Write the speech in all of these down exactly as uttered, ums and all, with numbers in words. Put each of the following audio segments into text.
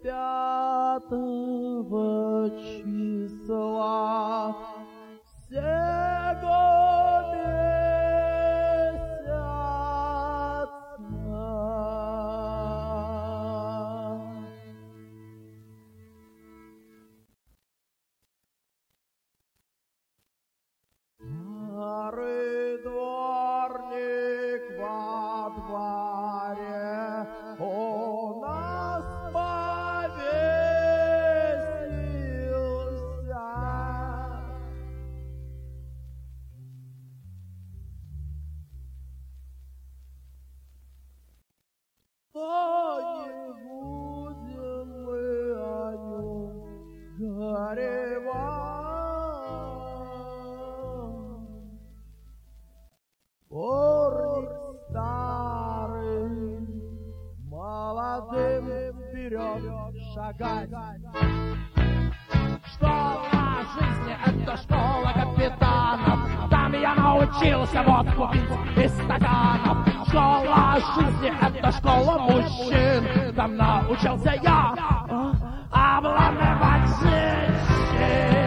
пятого числа сего месяца. Старый дворник во дворе у нас повесился. А не будем мы о нем горевать. Дворник старый, молодым вперед шагать. Школа жизни — это школа капитанов. Там я научился водку пить из стаканов. Школа жизни — это школа мужчин. Там научился я обламывать женщин.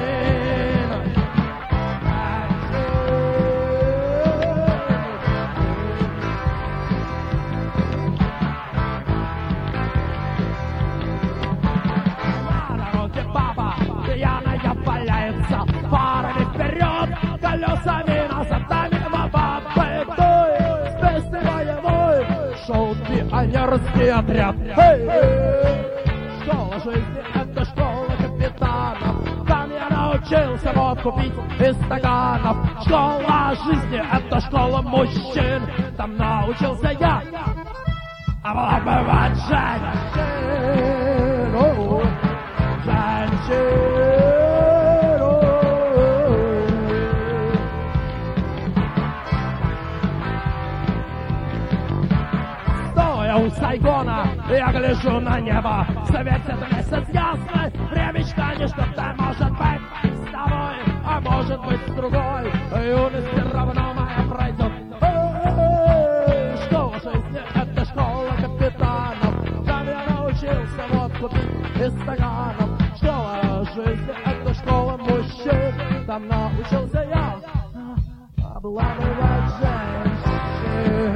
Парами вперед, колесами назад, мимо бабы, с песней боевой шел пионерский отряд. Эй! Школа жизни — это школа капитанов. Там я научился водку пить из стаканов. Школа жизни — это школа мужчин. Там научился я обламывать женщин. Женщин. У Сайгона я гляжу на небо, светит месяц ясный, времечко не что-то может быть с тобой, а может быть с другой, юность все равно моя пройдет. Эй, школа жизни — это школа капитанов. Там я научился водку пить из стаканов. Школа жизни — это школа мужчин. Там научился я обламывать женщин.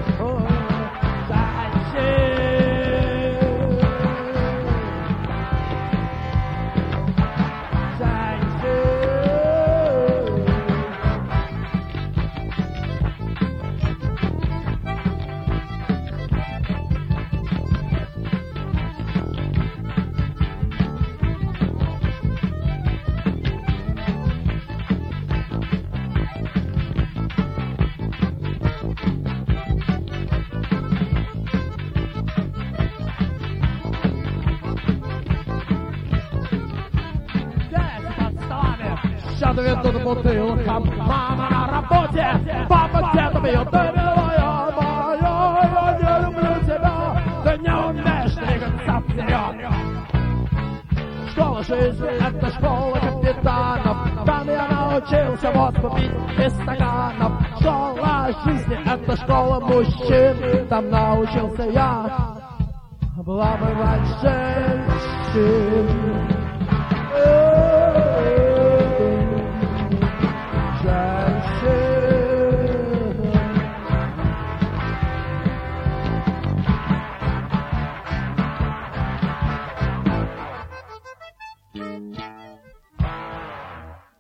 Ведут бутылкам, мама на работе, папа где-то бьет, да милая моя, я не люблю тебя, ты не умеешь двигаться вперед. Школа жизни — это школа капитанов. Там я научился водку пить из стаканов. Школа жизни — это школа мужчин. Там научился я обламывать женщин. Thank you.